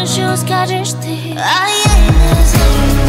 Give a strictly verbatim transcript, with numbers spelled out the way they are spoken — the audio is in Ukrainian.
що скажеш ти, а я й не знаю.